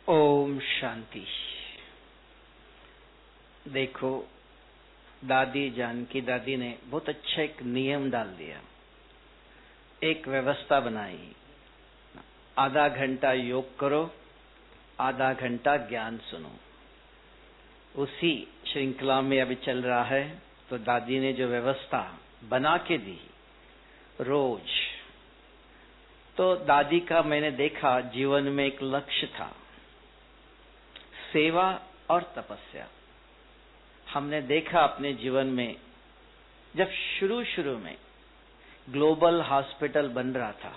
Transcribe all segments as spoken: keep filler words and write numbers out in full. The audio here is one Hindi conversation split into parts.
ओम शांति। देखो, दादी जानकी दादी ने बहुत अच्छा एक नियम डाल दिया, एक व्यवस्था बनाई। आधा घंटा योग करो, आधा घंटा ज्ञान सुनो। उसी श्रृंखला में अभी चल रहा है। तो दादी ने जो व्यवस्था बना के दी रोज, तो दादी का मैंने देखा जीवन में एक लक्ष्य था, सेवा और तपस्या। हमने देखा अपने जीवन में, जब शुरू शुरू में ग्लोबल हॉस्पिटल बन रहा था,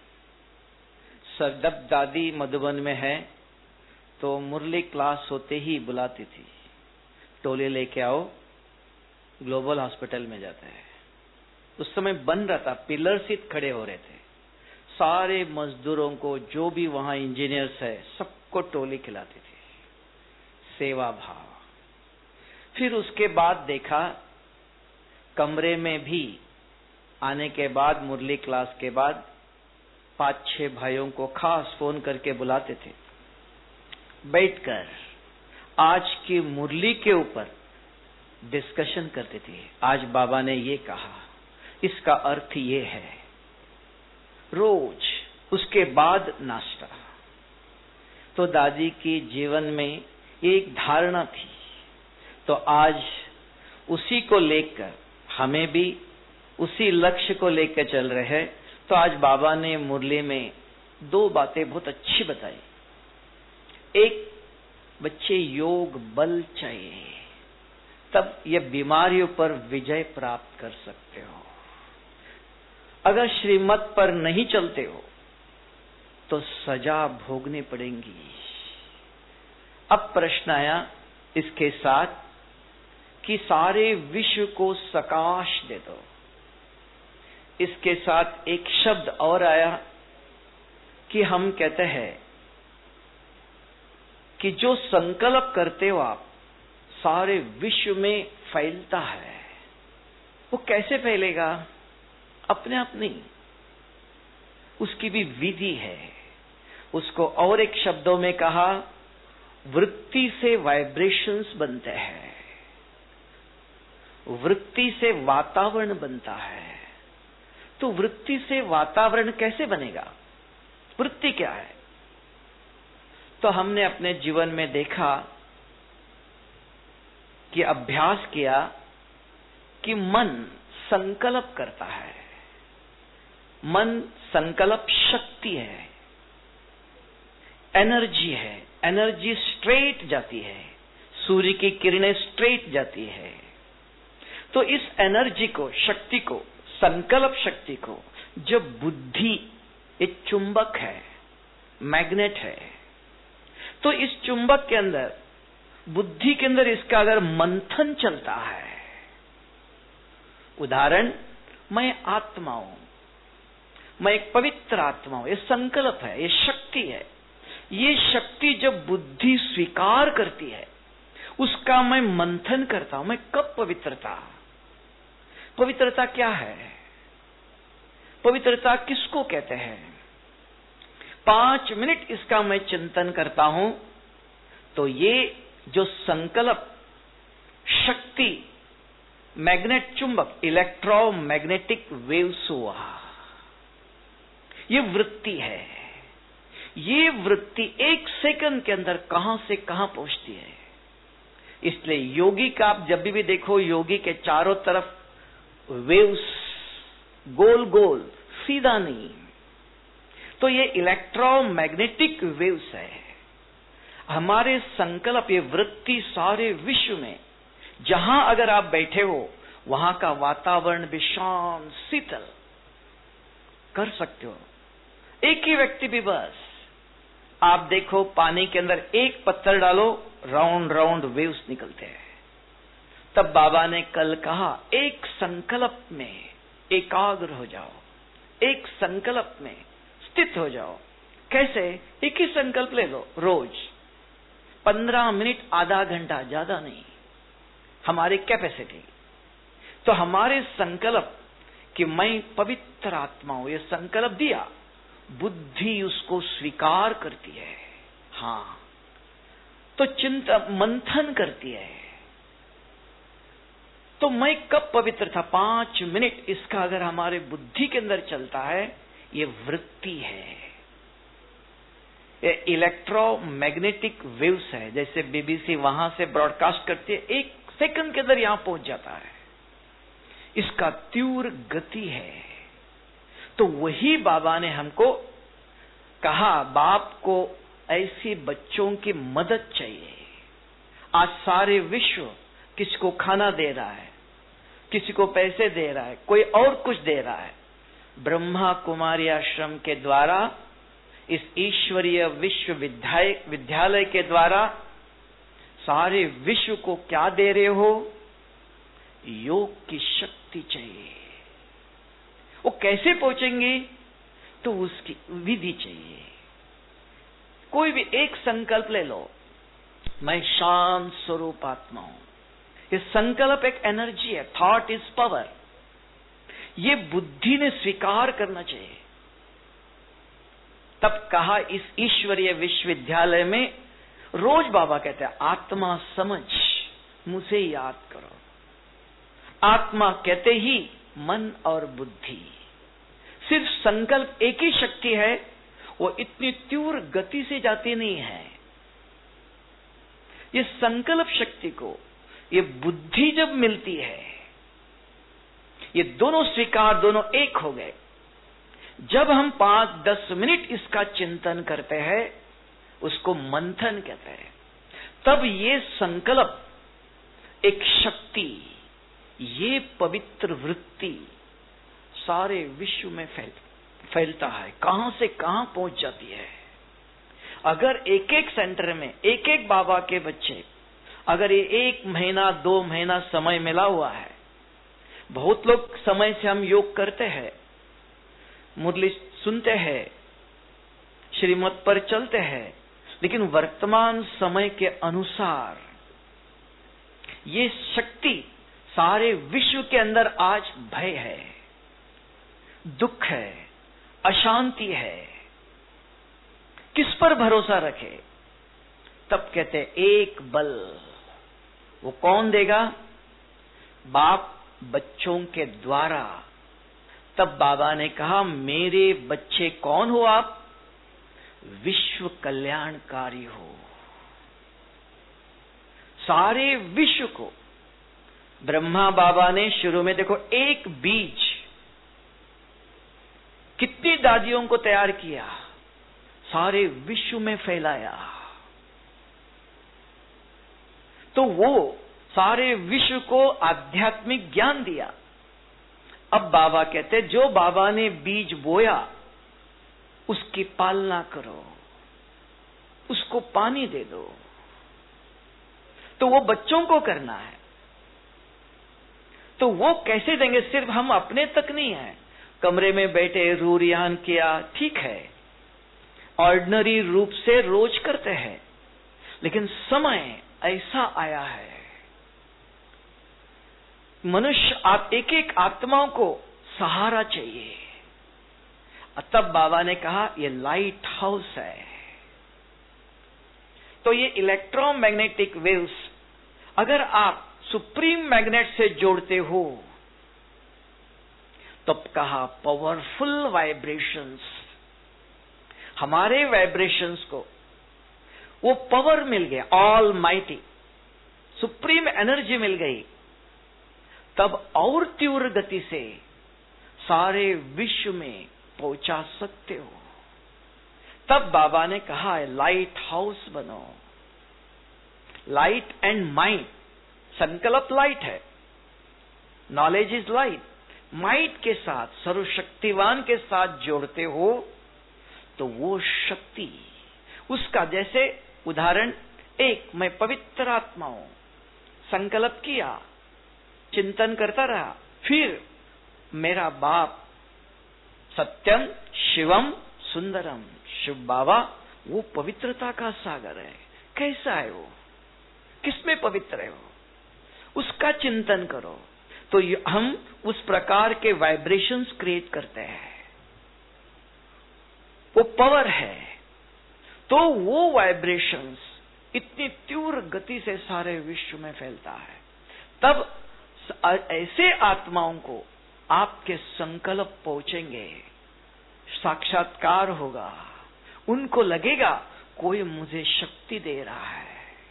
जब दादी मधुबन में है तो मुरली क्लास होते ही बुलाती थी, टोले लेके आओ, ग्लोबल हॉस्पिटल में जाते हैं। उस समय बन रहा था, पिलर सीट खड़े हो रहे थे, सारे मजदूरों को, जो भी वहां इंजीनियर्स है, सबको टोली खिलाती थी, सेवा भाव। फिर उसके बाद देखा कमरे में भी आने के बाद, मुरली क्लास के बाद पांच छह भाइयों को खास फोन करके बुलाते थे, बैठकर आज की मुरली के ऊपर डिस्कशन करते थे। आज बाबा ने ये कहा, इसका अर्थ ये है, रोज। उसके बाद नाश्ता। तो दादी की जीवन में एक धारणा थी, तो आज उसी को लेकर हमें भी उसी लक्ष्य को लेकर चल रहे हैं। तो आज बाबा ने मुरली में दो बातें बहुत अच्छी बताई। एक, बच्चे योग बल चाहिए, तब ये बीमारियों पर विजय प्राप्त कर सकते हो। अगर श्रीमत पर नहीं चलते हो तो सजा भोगनी पड़ेगी। अब प्रश्न आया इसके साथ कि सारे विश्व को सकाश दे दो। इसके साथ एक शब्द और आया कि हम कहते हैं कि जो संकल्प करते हो आप, सारे विश्व में फैलता है। वो कैसे फैलेगा? अपने आप नहीं, उसकी भी विधि है। उसको और एक शब्दों में कहा, वृत्ति से वाइब्रेशंस बनते हैं, वृत्ति से वातावरण बनता है। तो वृत्ति से वातावरण कैसे बनेगा? वृत्ति क्या है? तो हमने अपने जीवन में देखा कि अभ्यास किया कि मन संकल्प करता है। मन संकल्प शक्ति है, एनर्जी है। एनर्जी स्ट्रेट जाती है, सूर्य की किरणें स्ट्रेट जाती है। तो इस एनर्जी को, शक्ति को, संकल्प शक्ति को, जब बुद्धि एक चुंबक है, मैग्नेट है, तो इस चुंबक के अंदर, बुद्धि के अंदर इसका अगर मंथन चलता है, उदाहरण, मैं आत्मा हूं, मैं एक पवित्र आत्मा हूं, ये संकल्प है, ये शक्ति है। ये शक्ति जब बुद्धि स्वीकार करती है, उसका मैं मंथन करता हूं। मैं कब पवित्रता? पवित्रता क्या है? पवित्रता किसको कहते हैं? पांच मिनट इसका मैं चिंतन करता हूं, तो ये जो संकल्प शक्ति, मैग्नेट चुंबक, इलेक्ट्रोमैग्नेटिक वेव्स हुआ, ये वृत्ति है। ये वृत्ति एक सेकंड के अंदर कहां से कहां पहुंचती है। इसलिए योगी का आप जब भी देखो, योगी के चारों तरफ वेव्स, गोल गोल, सीधा नहीं। तो ये इलेक्ट्रोमैग्नेटिक वेव्स है। हमारे संकल्प, ये वृत्ति सारे विश्व में जहां अगर आप बैठे हो, वहां का वातावरण भी शांत, शीतल कर सकते हो। एक ही व्यक्ति भी, बस आप देखो, पानी के अंदर एक पत्थर डालो, राउंड राउंड वेव्स निकलते हैं। तब बाबा ने कल कहा, एक संकल्प में एकाग्र हो जाओ, एक संकल्प में स्थित हो जाओ। कैसे? एक ही संकल्प ले लो, रोज पंद्रह मिनट, आधा घंटा, ज्यादा नहीं, हमारी कैपेसिटी। तो हमारे संकल्प कि मैं पवित्र आत्मा हूं, ये संकल्प दिया, बुद्धि उसको स्वीकार करती है। हाँ, तो चिंता मंथन करती है। तो मैं कब पवित्र था, पांच मिनट इसका अगर हमारे बुद्धि के अंदर चलता है, ये वृत्ति है, ये इलेक्ट्रोमैग्नेटिक वेव्स है। जैसे बीबीसी वहां से ब्रॉडकास्ट करती है, एक सेकंड के अंदर यहां पहुंच जाता है, इसका तीव्र गति है। तो वही बाबा ने हमको कहा, बाप को ऐसे बच्चों की मदद चाहिए। आज सारे विश्व किसी को खाना दे रहा है, किसी को पैसे दे रहा है, कोई और कुछ दे रहा है। ब्रह्मा कुमारी आश्रम के द्वारा, इस ईश्वरीय विश्वविद्यालय विद्यालय के द्वारा सारे विश्व को क्या दे रहे हो? योग की शक्ति चाहिए। वो कैसे पहुंचेंगे? तो उसकी विधि चाहिए। कोई भी एक संकल्प ले लो, मैं शांत स्वरूप आत्मा हूं। ये संकल्प एक एनर्जी है, थॉट इज पावर। ये बुद्धि ने स्वीकार करना चाहिए। तब कहा, इस ईश्वरीय विश्वविद्यालय में रोज बाबा कहते हैं, आत्मा समझ, मुझे याद करो। आत्मा कहते ही मन और बुद्धि, सिर्फ संकल्प एक ही शक्ति है, वो इतनी तीव्र गति से जाती नहीं है। ये संकल्प शक्ति को ये बुद्धि जब मिलती है, ये दोनों स्वीकार, दोनों एक हो गए। जब हम पांच दस मिनट इसका चिंतन करते हैं, उसको मंथन कहते हैं, तब ये संकल्प, एक शक्ति, ये पवित्र वृत्ति सारे विश्व में फैल फैलता है, कहां से कहां पहुंच जाती है। अगर एक एक सेंटर में एक एक बाबा के बच्चे, अगर ये एक महीना दो महीना समय मिला हुआ है, बहुत लोग समय से हम योग करते हैं, मुरली सुनते हैं, श्रीमत पर चलते हैं, लेकिन वर्तमान समय के अनुसार ये शक्ति सारे विश्व के अंदर आज भय है, दुख है, अशांति है। किस पर भरोसा रखे? तब कहते एक बल, वो कौन देगा? बाप बच्चों के द्वारा। तब बाबा ने कहा, मेरे बच्चे कौन हो आप? विश्व कल्याणकारी हो। सारे विश्व को ब्रह्मा बाबा ने शुरू में, देखो, एक बीज कितनी दादियों को तैयार किया, सारे विश्व में फैलाया। तो वो सारे विश्व को आध्यात्मिक ज्ञान दिया। अब बाबा कहते, जो बाबा ने बीज बोया उसकी पालना करो, उसको पानी दे दो। तो वो बच्चों को करना है। तो वो कैसे देंगे? सिर्फ हम अपने तक नहीं है, कमरे में बैठे रू रियान किया, ठीक है, ऑर्डिनरी रूप से रोज करते हैं, लेकिन समय ऐसा आया है, मनुष्य आप एक एक आत्माओं को सहारा चाहिए। तब बाबा ने कहा, ये लाइट हाउस है। तो ये इलेक्ट्रोमैग्नेटिक वेव्स, अगर आप सुप्रीम मैग्नेट से जोड़ते हो, तब कहा पावरफुल वाइब्रेशंस, हमारे वाइब्रेशंस को वो पावर मिल गया, ऑल माइटी सुप्रीम एनर्जी मिल गई। तब और तीव्र गति से सारे विश्व में पहुंचा सकते हो। तब बाबा ने कहा है, लाइट हाउस बनो। लाइट एंड माइट, संकल्प लाइट है, नॉलेज इज लाइट। माइट के साथ, सर्वशक्तिवान के साथ जोड़ते हो तो वो शक्ति, उसका जैसे उदाहरण, एक मैं पवित्र आत्मा हूं, संकल्प किया, चिंतन करता रहा, फिर मेरा बाप सत्यम शिवम सुंदरम, शिव बाबा वो पवित्रता का सागर है। कैसा है वो? किसमें पवित्र है वो? उसका चिंतन करो तो हम उस प्रकार के वाइब्रेशंस क्रिएट करते हैं। वो पावर है, तो वो वाइब्रेशंस इतनी तीव्र गति से सारे विश्व में फैलता है। तब ऐसे आत्माओं को आपके संकल्प पहुंचेंगे, साक्षात्कार होगा, उनको लगेगा कोई मुझे शक्ति दे रहा है,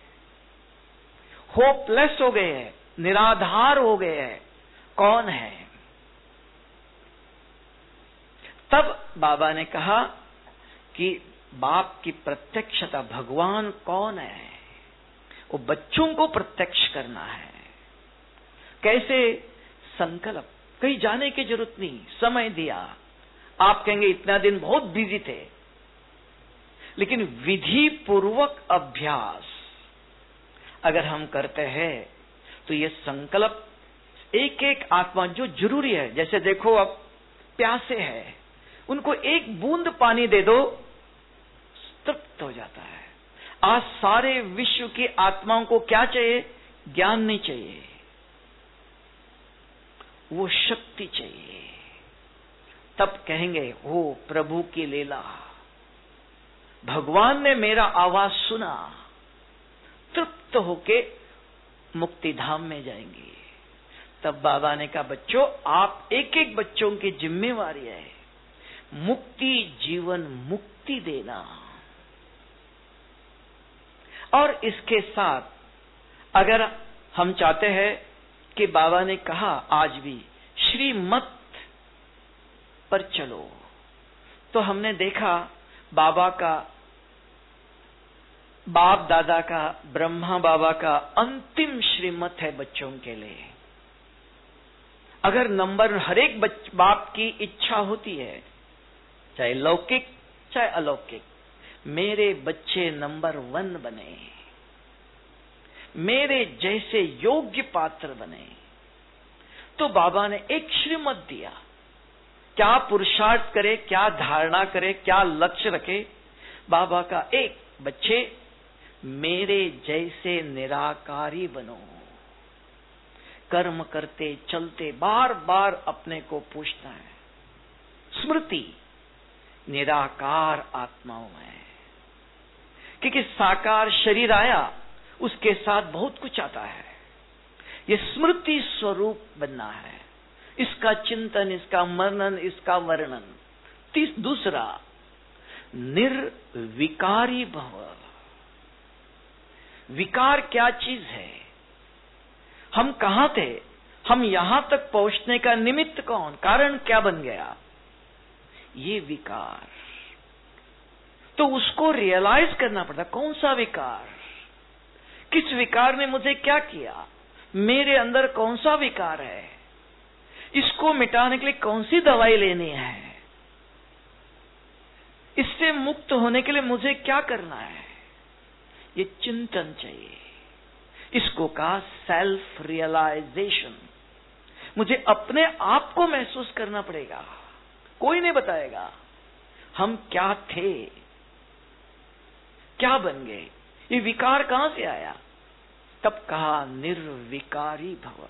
होपलेस हो गए हैं, निराधार हो गए हैं, कौन है? तब बाबा ने कहा कि बाप की प्रत्यक्षता, भगवान कौन है, वो बच्चों को प्रत्यक्ष करना है। कैसे? संकल्प, कहीं जाने की जरूरत नहीं, समय दिया। आप कहेंगे इतना दिन बहुत बिजी थे, लेकिन विधि पूर्वक अभ्यास अगर हम करते हैं तो ये संकल्प एक एक आत्मा जो जरूरी है, जैसे देखो अब प्यासे है, उनको एक बूंद पानी दे दो, तृप्त हो जाता है। आज सारे विश्व की आत्माओं को क्या चाहिए? ज्ञान नहीं चाहिए, वो शक्ति चाहिए। तब कहेंगे हो प्रभु की लीला, भगवान ने मेरा आवाज सुना, तृप्त होके मुक्ति धाम में जाएंगे। तब बाबा ने कहा बच्चों, आप एक एक बच्चों की जिम्मेवारी है मुक्ति, जीवन मुक्ति देना। और इसके साथ अगर हम चाहते हैं कि बाबा ने कहा आज भी श्रीमत पर चलो, तो हमने देखा बाबा का, बाप दादा का, ब्रह्मा बाबा का अंतिम श्रीमत है बच्चों के लिए। अगर नंबर हर एक बाप की इच्छा होती है, चाहे लौकिक चाहे अलौकिक, मेरे बच्चे नंबर वन बने, मेरे जैसे योग्य पात्र बने, तो बाबा ने एक श्रीमत दिया। क्या पुरुषार्थ करे, क्या धारणा करे, क्या लक्ष्य रखे? बाबा का एक, बच्चे मेरे जैसे निराकारी बनो। कर्म करते चलते बार बार अपने को पूछना है, स्मृति निराकार आत्माओं है, क्योंकि साकार शरीर आया, उसके साथ बहुत कुछ आता है। ये स्मृति स्वरूप बनना है, इसका चिंतन, इसका मनन, इसका वर्णन। तीस दूसरा, निर्विकारी भव। विकार क्या चीज है? हम कहां थे? हम यहां तक पहुंचने का निमित्त कौन, कारण क्या बन गया? ये विकार। तो उसको रियलाइज करना पड़ता। कौन सा विकार? किस विकार ने मुझे क्या किया? मेरे अंदर कौन सा विकार है? इसको मिटाने के लिए कौन सी दवाई लेनी है? इससे मुक्त होने के लिए मुझे क्या करना है? ये चिंतन चाहिए। इसको कहा सेल्फ रियलाइजेशन। मुझे अपने आप को महसूस करना पड़ेगा, कोई नहीं बताएगा हम क्या थे, क्या बन गए, ये विकार कहां से आया। तब कहा निर्विकारी भव।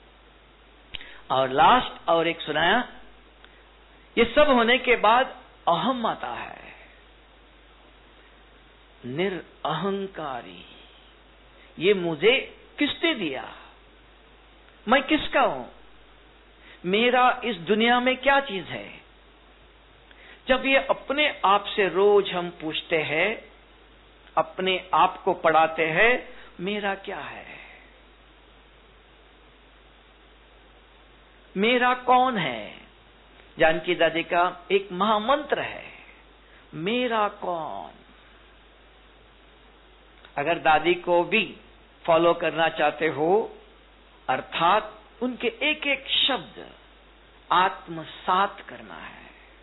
और लास्ट और एक सुनाया, ये सब होने के बाद अहम आता है, निरअहंकारी। ये मुझे किसने दिया, मैं किसका हूं, मेरा इस दुनिया में क्या चीज है। जब ये अपने आप से रोज हम पूछते हैं, अपने आप को पढ़ाते हैं, मेरा क्या है, मेरा कौन है। जानकी दादी का एक महामंत्र है, मेरा कौन। अगर दादी को भी फॉलो करना चाहते हो, अर्थात उनके एक एक शब्द आत्मसात करना है।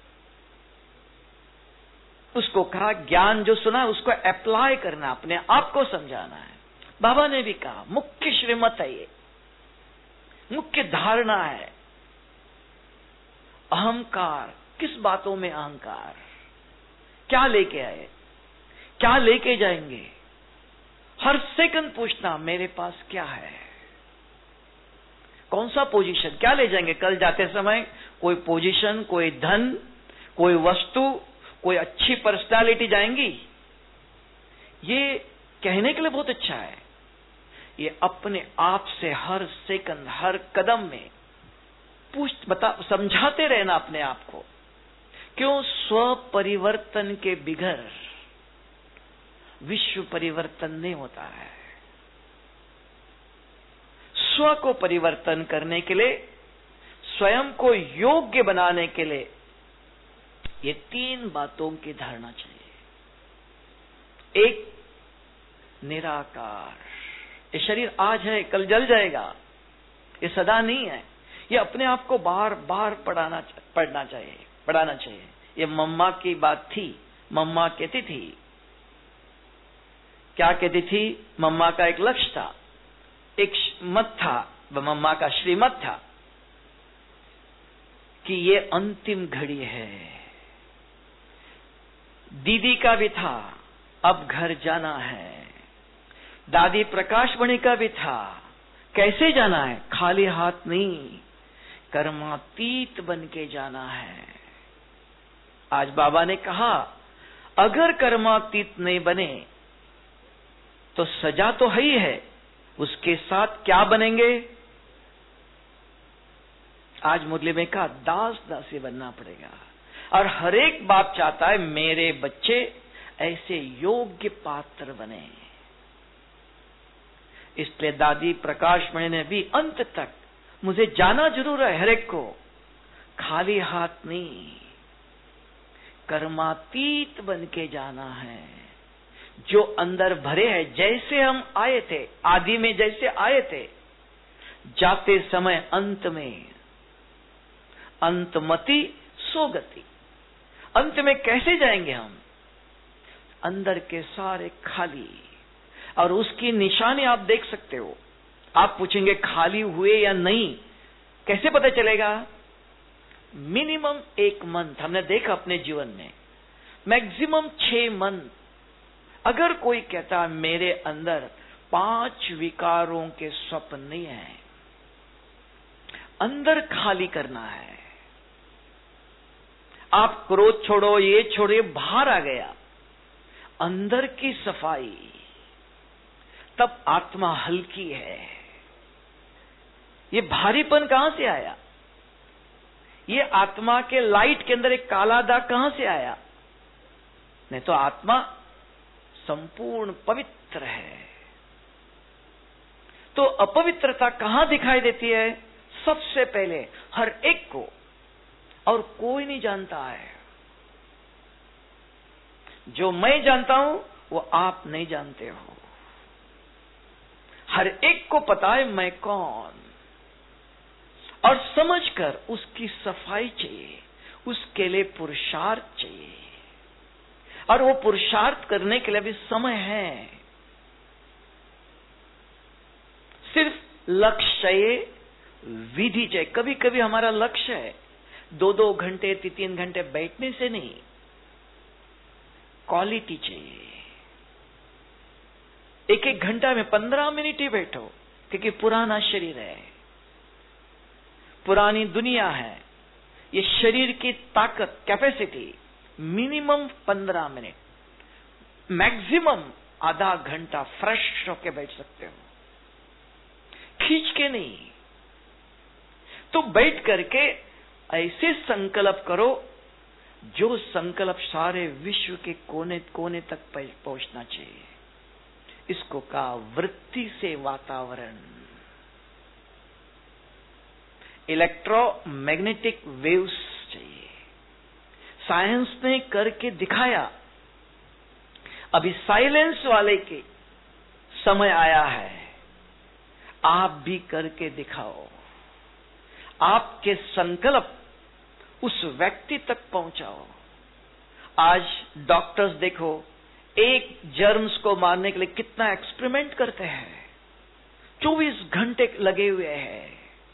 उसको कहा ज्ञान जो सुना उसको अप्लाई करना, अपने आप को समझाना है। बाबा ने भी कहा मुख्य श्रीमत है, ये मुख्य धारणा है। अहंकार, किस बातों में अहंकार, क्या लेके आए, क्या लेके जाएंगे। हर सेकंड पूछना मेरे पास क्या है, कौन सा पोजीशन, क्या ले जाएंगे कल जाते समय। कोई पोजीशन, कोई धन, कोई वस्तु, कोई अच्छी पर्सनालिटी जाएंगी। ये कहने के लिए बहुत अच्छा है, ये अपने आप से हर सेकंड, हर कदम में पूछ बता समझाते रहना अपने आप को। क्यों? स्व परिवर्तन के बिगर विश्व परिवर्तन नहीं होता है। स्व को परिवर्तन करने के लिए, स्वयं को योग्य बनाने के लिए ये तीन बातों की धारणा चाहिए। एक, निराकार। ये शरीर आज है, कल जल जाएगा, ये सदा नहीं है। ये अपने आप को बार बार पढ़ाना पढ़ना चाहिए पढ़ाना चाहिए। ये मम्मा की बात थी। मम्मा कहती थी, क्या कहती थी? मम्मा का एक लक्ष्य था, एक मत था, मम्मा का श्रीमत था कि ये अंतिम घड़ी है। दीदी का भी था, अब घर जाना है। दादी प्रकाशमणि का भी था, कैसे जाना है? खाली हाथ नहीं, कर्मातीत बन के जाना है। आज बाबा ने कहा, अगर कर्मातीत नहीं बने तो सजा तो है ही है, उसके साथ क्या बनेंगे? आज मुरली में कहा, दास दासी बनना पड़ेगा। और हर एक बाप चाहता है मेरे बच्चे ऐसे योग्य पात्र बने। इसलिए दादी प्रकाशमणि ने भी अंत तक, मुझे जाना जरूर है हर एक को, खाली हाथ नहीं, कर्मातीत बन के जाना है। जो अंदर भरे हैं, जैसे हम आए थे, आदि में जैसे आए थे, जाते समय अंत में, अंतमति सोगति। अंत में कैसे जाएंगे हम? अंदर के सारे खाली। और उसकी निशानी आप देख सकते हो। आप पूछेंगे खाली हुए या नहीं, कैसे पता चलेगा? मिनिमम एक मंथ हमने देखा अपने जीवन में, मैक्सिमम छह मंथ। अगर कोई कहता है मेरे अंदर पांच विकारों के स्वप्न नहीं है, अंदर खाली करना है। आप क्रोध छोड़ो, ये छोड़ो, बाहर आ गया, अंदर की सफाई, तब आत्मा हल्की है। ये भारीपन कहां से आया? ये आत्मा के लाइट के अंदर एक काला दाग कहां से आया? नहीं तो आत्मा संपूर्ण पवित्र है। तो अपवित्रता कहां दिखाई देती है? सबसे पहले हर एक को, और कोई नहीं जानता है। जो मैं जानता हूं वो आप नहीं जानते हो। हर एक को पता है मैं कौन, और समझकर उसकी सफाई चाहिए, उसके लिए पुरुषार्थ चाहिए। और वो पुरुषार्थ करने के लिए भी समय है। सिर्फ लक्ष्य चाहिए, विधि चाहिए। कभी कभी हमारा लक्ष्य है दो दो घंटे तीन तीन घंटे बैठने से नहीं, क्वालिटी चाहिए। एक एक घंटा में पंद्रह मिनट ही बैठो, क्योंकि पुराना शरीर है, पुरानी दुनिया है। ये शरीर की ताकत, कैपेसिटी मिनिमम पंद्रह मिनट, मैक्सिमम आधा घंटा फ्रेश होके बैठ सकते हो, खींच के नहीं। तो बैठ करके ऐसे संकल्प करो जो संकल्प सारे विश्व के कोने कोने तक पहुंचना चाहिए। इसको कहा वृत्ति से वातावरण। इलेक्ट्रोमैग्नेटिक वेव्स चाहिए। साइंस ने करके दिखाया। अभी साइलेंस वाले के समय आया है, आप भी करके दिखाओ। आपके संकल्प उस व्यक्ति तक पहुंचाओ। आज डॉक्टर्स देखो, एक जर्म्स को मारने के लिए कितना एक्सपेरिमेंट करते हैं, चौबीस घंटे लगे हुए हैं।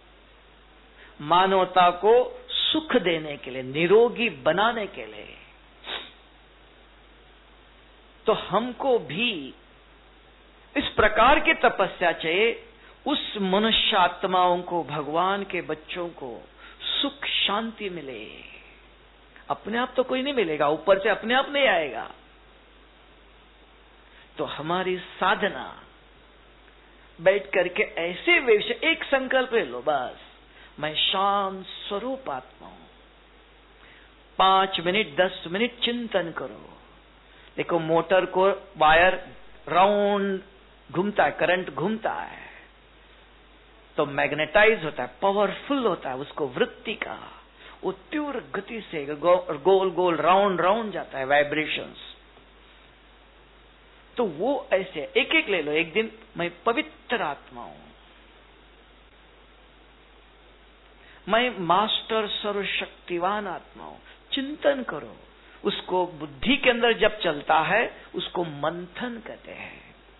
मानवता को सुख देने के लिए, निरोगी बनाने के लिए। तो हमको भी इस प्रकार की तपस्या चाहिए। उस मनुष्य आत्माओं को, भगवान के बच्चों को सुख शांति मिले। अपने आप तो कोई नहीं मिलेगा, ऊपर से अपने आप नहीं आएगा। तो हमारी साधना बैठ करके ऐसे विषय, एक संकल्प ले लो बस, मैं शांत स्वरूप आत्मा हूं। पांच मिनट दस मिनट चिंतन करो। देखो मोटर को वायर राउंड घूमता है, करंट घूमता है तो मैग्नेटाइज होता है, पावरफुल होता है, उसको वृत्ति का वो तीव्र गति से गो, गोल गोल राउंड राउंड जाता है, वाइब्रेशंस। तो वो ऐसे एक एक ले लो। एक दिन मैं पवित्र आत्मा हूं, मैं मास्टर सर्वशक्तिवान आत्मा हूं, चिंतन करो। उसको बुद्धि के अंदर जब चलता है उसको मंथन कहते हैं।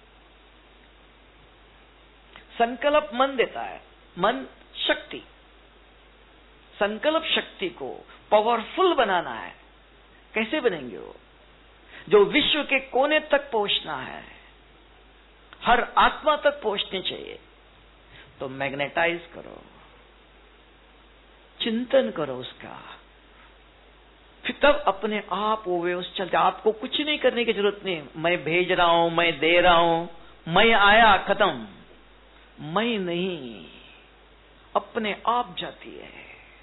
संकल्प मन देता है, मन शक्ति। संकल्प शक्ति को पावरफुल बनाना है। कैसे बनेंगे वो? जो विश्व के कोने तक पहुंचना है, हर आत्मा तक पहुंचनी चाहिए, तो मैग्नेटाइज करो, चिंतन करो उसका। फिर तब अपने आप वो व्यवस्था चलते। आपको कुछ नहीं करने की जरूरत नहीं। मैं भेज रहा हूं, मैं दे रहा हूं, मैं आया, खत्म। मैं नहीं, अपने आप जाती है।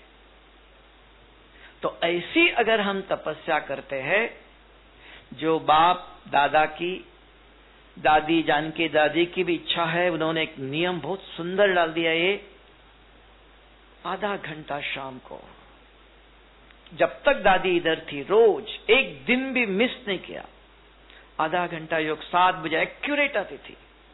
तो ऐसी अगर हम तपस्या करते हैं, जो बाप दादा की, दादी जानकी दादी की भी इच्छा है, उन्होंने एक नियम बहुत सुंदर डाल दिया। ये आधा घंटा शाम को, जब तक दादी इधर थी, रोज एक दिन भी मिस नहीं किया, आधा घंटा योग। सात बजे एक्यूरेट आती थी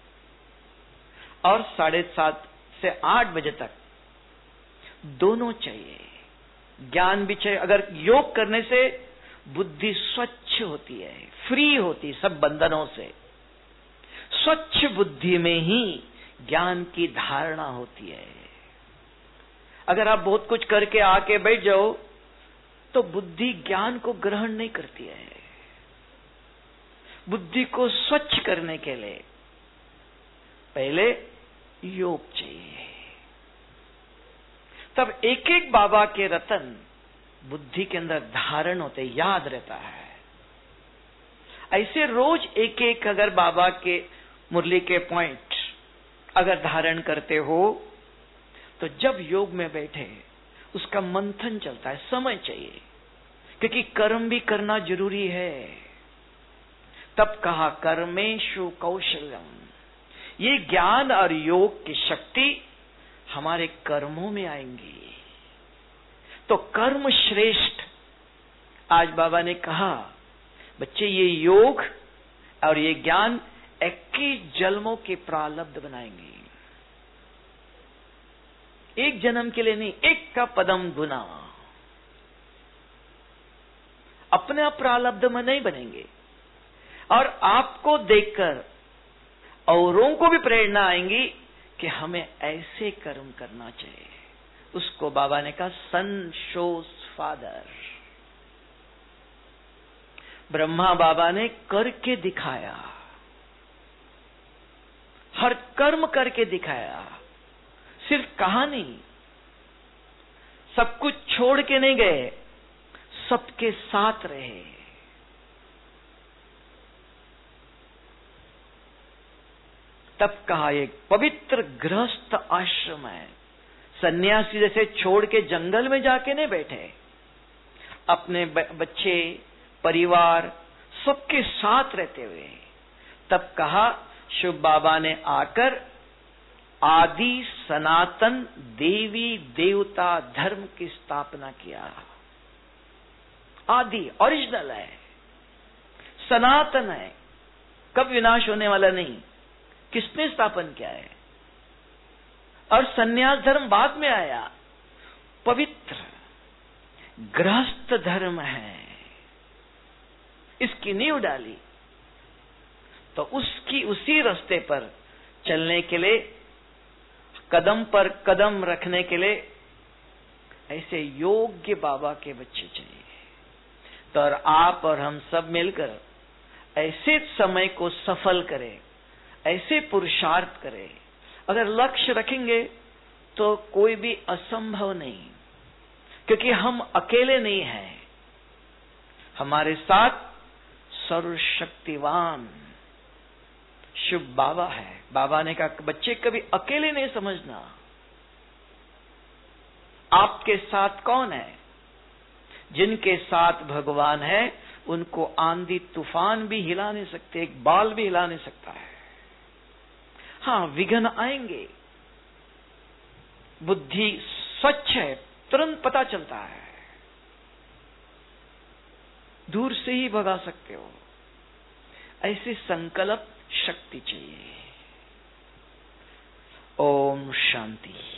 और साढ़े सात से आठ बजे तक दोनों चाहिए। ज्ञान भी चाहिए। अगर योग करने से बुद्धि स्वच्छ होती है, फ्री होती सब बंधनों से। स्वच्छ बुद्धि में ही ज्ञान की धारणा होती है। अगर आप बहुत कुछ करके आके बैठ जाओ तो बुद्धि ज्ञान को ग्रहण नहीं करती है। बुद्धि को स्वच्छ करने के लिए पहले योग चाहिए। तब एक एक बाबा के रतन बुद्धि के अंदर धारण होते, याद रहता है। ऐसे रोज एक एक अगर बाबा के मुरली के पॉइंट अगर धारण करते हो, तो जब योग में बैठे उसका मंथन चलता है। समय चाहिए, क्योंकि कर्म भी करना जरूरी है। तब कहा कर्मेषु कौशल्यम। ये ज्ञान और योग की शक्ति हमारे कर्मों में आएंगी। तो कर्म श्रेष्ठ। आज बाबा ने कहा, बच्चे ये योग और ये ज्ञान इक्कीस जन्मों के प्रारब्ध बनाएंगे। एक जन्म के लिए नहीं, एक का पदम गुना। अपने आप प्रारब्ध में नहीं बनेंगे। और आपको देखकर औरों को भी प्रेरणा आएंगी कि हमें ऐसे कर्म करना चाहिए। उसको बाबा ने कहा sun shows father. Brahma Baba ने करके दिखाया, हर कर्म करके दिखाया। सिर्फ कहा नहीं, सब कुछ छोड़ के नहीं गए, सबके साथ रहे। तब कहा एक पवित्र गृहस्थ आश्रम है। सन्यासी जैसे छोड़ के जंगल में जाके नहीं बैठे, अपने बच्चे परिवार सबके साथ रहते हुए। तब कहा शिव बाबा ने आकर आदि सनातन देवी देवता धर्म की स्थापना किया। आदि ओरिजिनल है, सनातन है, कब विनाश होने वाला नहीं। किसने स्थापन किया है? और सन्यास धर्म बाद में आया। पवित्र गृहस्थ धर्म है, इसकी नींव डाली। तो उसकी उसी रास्ते पर चलने के लिए, कदम पर कदम रखने के लिए ऐसे योग्य बाबा के बच्चे चाहिए। तो और आप और हम सब मिलकर ऐसे समय को सफल करें, ऐसे पुरुषार्थ करें। अगर लक्ष्य रखेंगे तो कोई भी असंभव नहीं, क्योंकि हम अकेले नहीं हैं। हमारे साथ सर्वशक्तिवान शुभ बाबा है। बाबा ने कहा बच्चे कभी अकेले नहीं समझना, आपके साथ कौन है? जिनके साथ भगवान है उनको आंधी तूफान भी हिला नहीं सकते, एक बाल भी हिला नहीं सकता है। हाँ, विघ्न आएंगे, बुद्धि स्वच्छ है, तुरंत पता चलता है, दूर से ही भगा सकते हो। ऐसी संकल्प शक्ति चाहिए। ओम शांति।